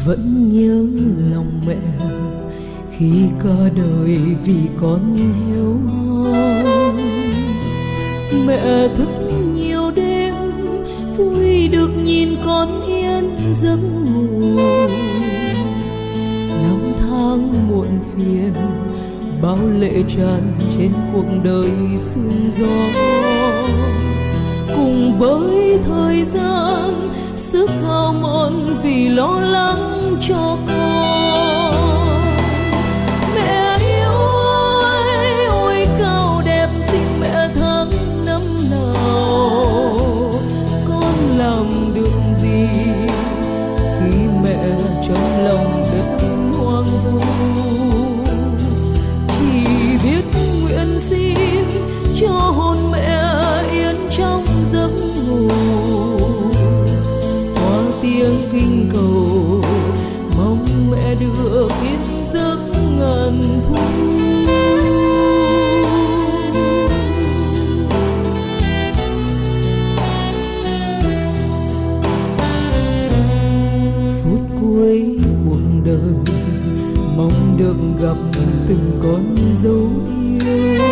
vẫn nhớ lòng mẹ khi cả đời vì con hiếu hon. Mẹ thức nhiều đêm vui được nhìn con yên giấc ngủ. Năm tháng muộn phiền bao lệ tràn trên cuộc đời sương gió. Cùng với thời gian sức hao mòn vì lo lắng cho con. Mẹ yêu ơi, ôi cao đẹp tình mẹ tháng năm nào. Con làm được gì khi mẹ trong lòng đất hoang vu. Chỉ biết nguyện xin cho hồn mẹ yên trong giấc ngủ. Qua tiếng kinh cầu mong mẹ được yên giấc ngàn thu. Phút cuối cuộc đời mong được gặp từng con dấu yêu.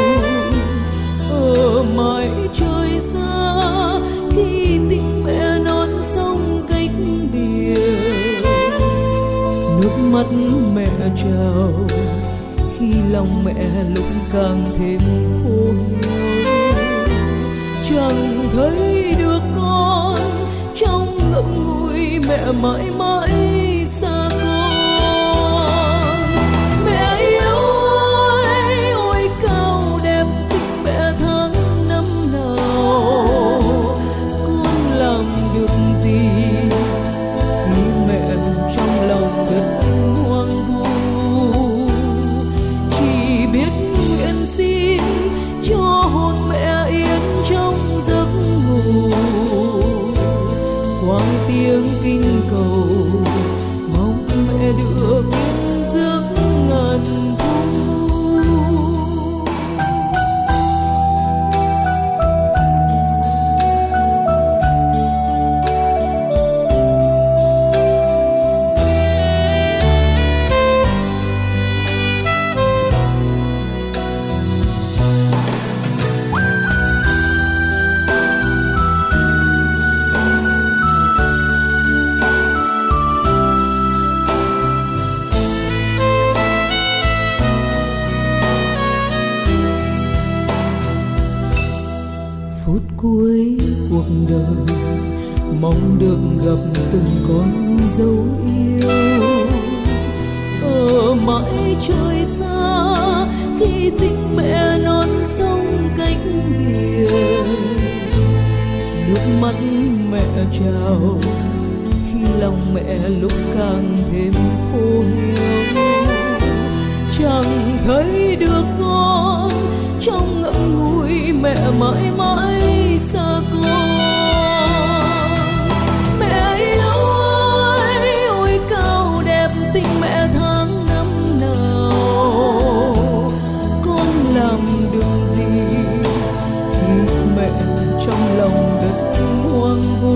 Ở mãi trời xa khi tình mẹ non sông cách biệt. Nước mắt mẹ trào khi lòng mẹ lúc càng thêm khô hiu. Chẳng thấy được con trong ngậm ngùi mẹ mãi mãi xa con. Mẹ yêu ơi, ôi cao đẹp tình mẹ tháng năm nào. Con làm được gì khi mẹ trong lòng đất hoang vu. Chỉ biết nguyện xin cho hồn mẹ yên trong giấc ngủ. Qua tiếng kinh cầu mong mẹ được yên giấc ngàn thu. Phút cuối cuộc đời mong được gặp từng con dấu yêu. Ở mãi trời xa khi tình mẹ non sông cách biệt. Nước mắt mẹ trào khi lòng mẹ lúc càng thêm khô hiu. Chẳng thấy được con trong ngậm ngùi mẹ mãi mãi xa con. Mẹ yêu ơi, ôi cao đẹp tình mẹ tháng năm nào. Con làm được gì khi mẹ trong lòng đất hoang vu.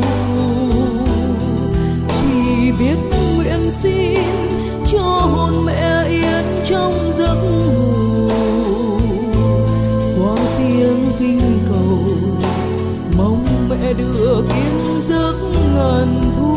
Chỉ biết nguyện xin cho hồn mẹ yên trong giấc ngủ. Qua tiếng kinh cầu mong mẹ được yên giấc ngàn thu.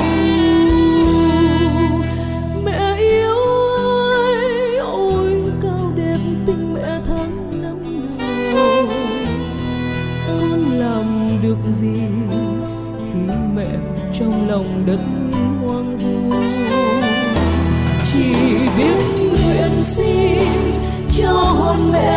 Mẹ yêu ơi, ôi cao đẹp tình mẹ tháng năm nào. Con làm được gì khi mẹ trong lòng đất hoang vu. Chỉ biết nguyện xin cho hồn mẹ